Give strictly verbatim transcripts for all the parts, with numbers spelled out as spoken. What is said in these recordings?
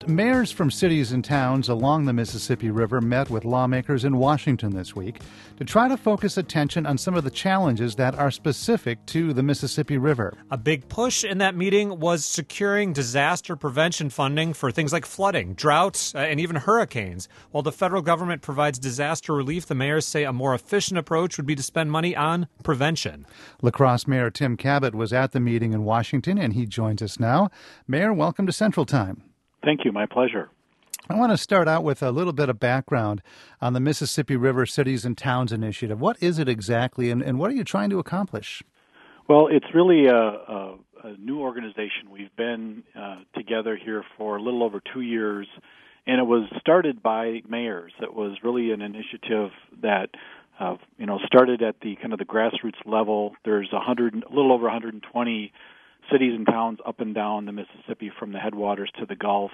Mayors from cities and towns along the Mississippi River met with lawmakers in Washington this week to try to focus attention on some of the challenges that are specific to the Mississippi River. A big push in that meeting was securing disaster prevention funding for things like flooding, droughts, uh, and even hurricanes. While the federal government provides disaster relief, the mayors say a more efficient approach would be to spend money on prevention. La Crosse Mayor Tim Kabat was at the meeting in Washington, and he joins us now. Mayor, welcome to Central Time. Thank you. My pleasure. I want to start out with a little bit of background on the Mississippi River Cities and Towns Initiative. What is it exactly, and, and what are you trying to accomplish? Well, it's really a, a, a new organization. We've been uh, together here for a little over two years, and it was started by mayors. It was really an initiative that uh, you know started at the kind of the grassroots level. There's a hundred, a little over one hundred twenty cities and towns up and down the Mississippi from the headwaters to the Gulf.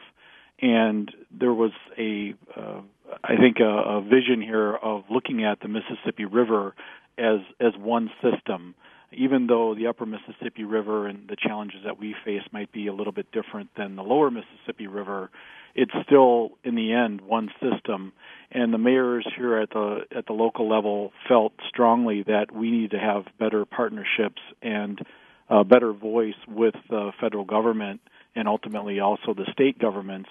And there was a, uh, I think, a, a vision here of looking at the Mississippi River as as one system. Even though the upper Mississippi River and the challenges that we face might be a little bit different than the lower Mississippi River, it's still, in the end, one system. And the mayors here at the at the local level felt strongly that we need to have better partnerships and a better voice with the federal government and ultimately also the state governments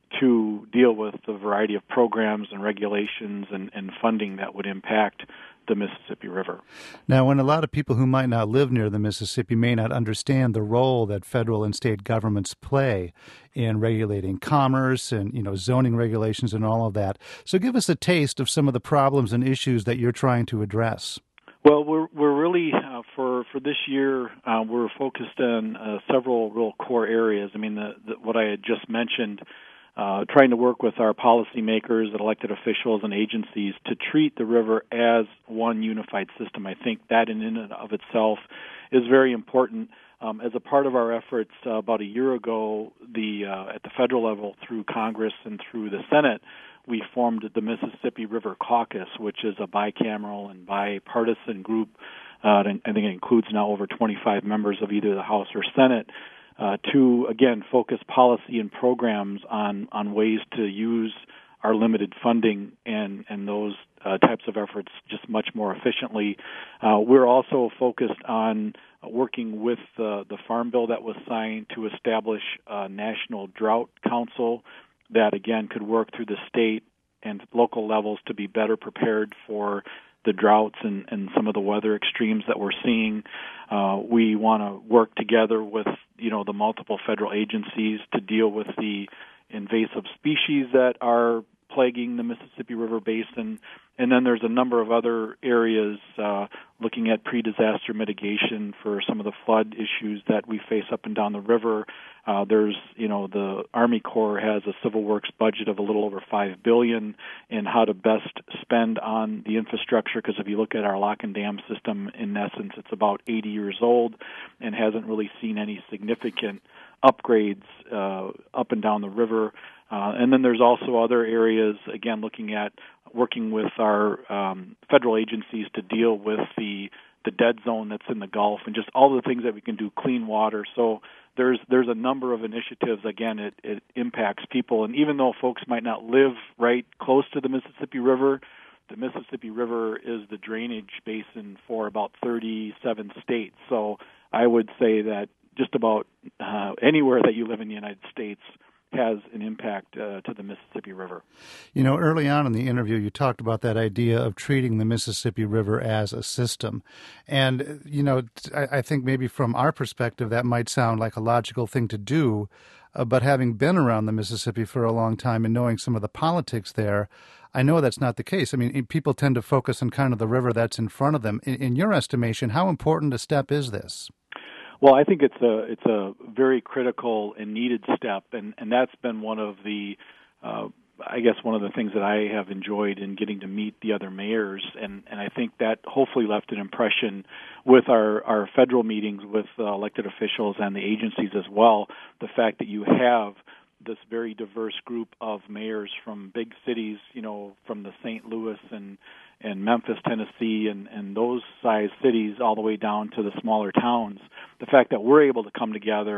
to deal with the variety of programs and regulations and, and funding that would impact the Mississippi River. Now, when a lot of people who might not live near the Mississippi may not understand the role that federal and state governments play in regulating commerce and, you know, zoning regulations and all of that. So give us a taste of some of the problems and issues that you're trying to address. Well, we're we're really uh, for for this year uh, we're focused on uh, several real core areas. I mean, the, the, what I had just mentioned, uh, trying to work with our policymakers, elected officials, and agencies to treat the river as one unified system. I think that in and of itself is very important. Um, as a part of our efforts uh, about a year ago, the uh, at the federal level through Congress and through the Senate, we formed the Mississippi River Caucus, which is a bicameral and bipartisan group. Uh, I think it includes now over twenty-five members of either the House or Senate uh, to, again, focus policy and programs on, on ways to use our limited funding and, and those uh, types of efforts just much more efficiently. Uh, we're also focused on working with uh, the Farm Bill that was signed to establish a National Drought Council that, again, could work through the state and local levels to be better prepared for the droughts and, and some of the weather extremes that we're seeing. Uh, we want to work together with, you know, the multiple federal agencies to deal with the invasive species that are plaguing the Mississippi River Basin. And then there's a number of other areas uh, looking at pre-disaster mitigation for some of the flood issues that we face up and down the river. Uh, there's, you know, the Army Corps has a Civil Works budget of a little over five billion dollars in how to best spend on the infrastructure, because if you look at our lock and dam system, in essence, it's about eighty years old and hasn't really seen any significant upgrades uh, up and down the river. Uh, and then there's also other areas, again, looking at working with our um, federal agencies to deal with the the dead zone that's in the Gulf and just all the things that we can do, clean water. So there's there's a number of initiatives. Again, it, it impacts people. And even though folks might not live right close to the Mississippi River, the Mississippi River is the drainage basin for about thirty-seven states. So I would say that just about uh, anywhere that you live in the United States has an impact uh, to the Mississippi River. You know, early on in the interview, you talked about that idea of treating the Mississippi River as a system. And, you know, I, I think maybe from our perspective, that might sound like a logical thing to do. Uh, but having been around the Mississippi for a long time and knowing some of the politics there, I know that's not the case. I mean, people tend to focus on kind of the river that's in front of them. In, in your estimation, how important a step is this? Well, I think it's a it's a very critical and needed step, and, and that's been one of the, uh, I guess, one of the things that I have enjoyed in getting to meet the other mayors, and, and I think that hopefully left an impression with our, our federal meetings with uh, elected officials and the agencies as well, the fact that you have this very diverse group of mayors from big cities, you know, from the Saint Louis and and Memphis, Tennessee, and, and those size cities all the way down to the smaller towns. The fact that we're able to come together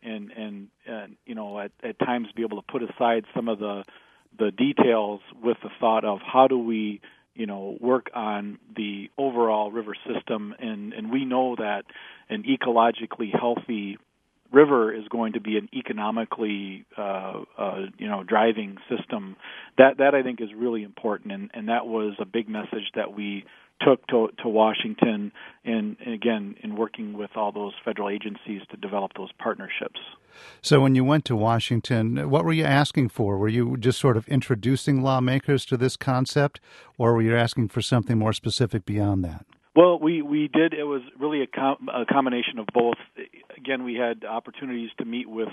and and, and you know at, at times be able to put aside some of the the details with the thought of how do we you know work on the overall river system, and and we know that an ecologically healthy river is going to be an economically, uh, uh, you know, driving system. That that I think is really important, and, and that was a big message that we took to, to Washington, and, and again, in working with all those federal agencies to develop those partnerships. So when you went to Washington, what were you asking for? Were you just sort of introducing lawmakers to this concept, or were you asking for something more specific beyond that? Well, we, we did. It was really a, com- a combination of both. Again, we had opportunities to meet with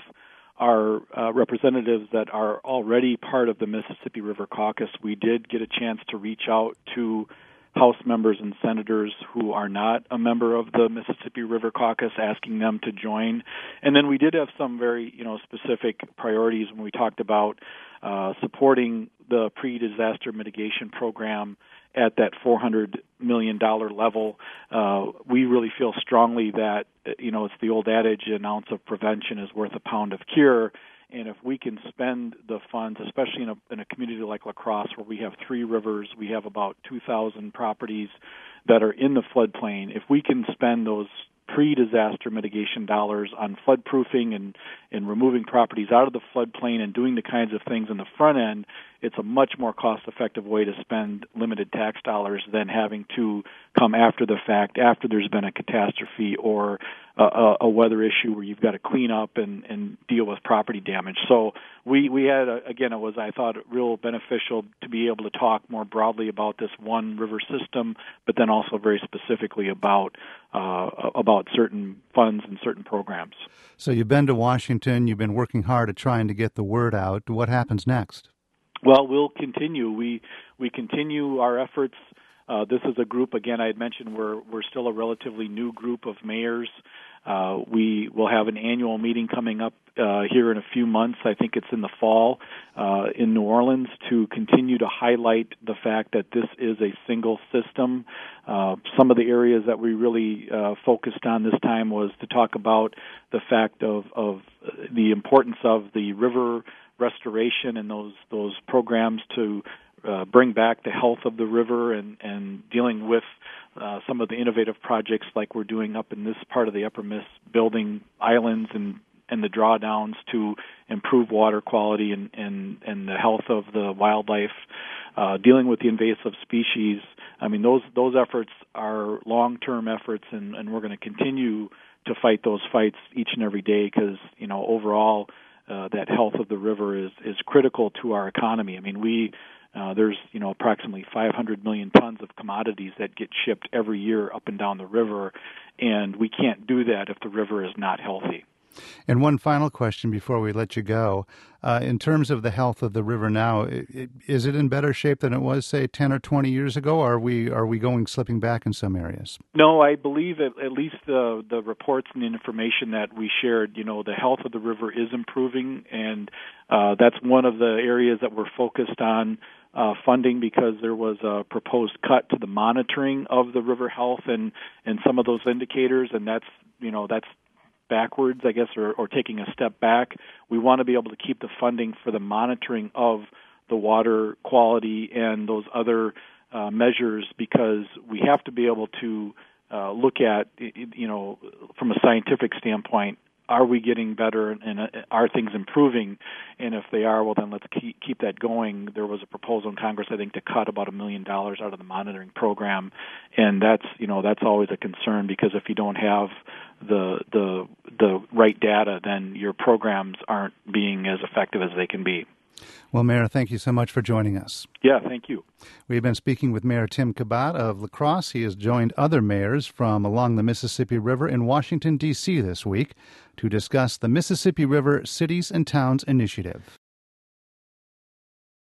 our uh, representatives that are already part of the Mississippi River Caucus. We did get a chance to reach out to House members and senators who are not a member of the Mississippi River Caucus, asking them to join. And then we did have some very, you know, specific priorities when we talked about uh, supporting the pre-disaster mitigation program at that four hundred million dollars level. Uh, we really feel strongly that, you know, it's the old adage, an ounce of prevention is worth a pound of cure. And if we can spend the funds, especially in a, in a community like La Crosse, where we have three rivers, we have about two thousand properties that are in the floodplain, if we can spend those pre-disaster mitigation dollars on floodproofing and, and removing properties out of the floodplain and doing the kinds of things in the front end, it's a much more cost-effective way to spend limited tax dollars than having to come after the fact, after there's been a catastrophe or a, a weather issue where you've got to clean up and, and deal with property damage. So we, we had, a, again, it was, I thought, real beneficial to be able to talk more broadly about this one river system, but then also very specifically about uh, about certain funds and certain programs. So you've been to Washington, you've been working hard at trying to get the word out. What happens next? Well, we'll continue. We we continue our efforts. Uh, this is a group, again, I had mentioned we're we're still a relatively new group of mayors. Uh, we will have an annual meeting coming up uh, here in a few months. I think it's in the fall uh, in New Orleans, to continue to highlight the fact that this is a single system. Uh, some of the areas that we really uh, focused on this time was to talk about the fact of, of the importance of the river restoration and those those programs to uh, bring back the health of the river, and, and dealing with uh, some of the innovative projects like we're doing up in this part of the Upper Miss, building islands and, and the drawdowns to improve water quality and, and, and the health of the wildlife, uh, dealing with the invasive species. I mean, those those efforts are long-term efforts, and, and we're going to continue to fight those fights each and every day because, you know, overall, Uh, that health of the river is, is critical to our economy. I mean, we uh, there's you know approximately five hundred million tons of commodities that get shipped every year up and down the river, and we can't do that if the river is not healthy. And one final question before we let you go. Uh, in terms of the health of the river now, it, it, is it in better shape than it was, say, ten or twenty years ago? Or are we are we going slipping back in some areas? No, I believe at, at least the the reports and the information that we shared, you know, the health of the river is improving, and uh, that's one of the areas that we're focused on uh, funding, because there was a proposed cut to the monitoring of the river health and, and some of those indicators, and that's, you know, that's backwards, I guess, or, or taking a step back. We want to be able to keep the funding for the monitoring of the water quality and those other uh, measures, because we have to be able to uh, look at, you know, from a scientific standpoint, are we getting better and uh, are things improving? And if they are, well, then let's keep, keep that going. There was a proposal in Congress, I think, to cut about a million dollars out of the monitoring program, and that's, you know, that's always a concern, because if you don't have the the the right data, then your programs aren't being as effective as they can be. Well, Mayor, thank you so much for joining us. Yeah, thank you. We've been speaking with Mayor Tim Kabat of La Crosse. He has joined other mayors from along the Mississippi River in Washington, D C this week to discuss the Mississippi River Cities and Towns Initiative.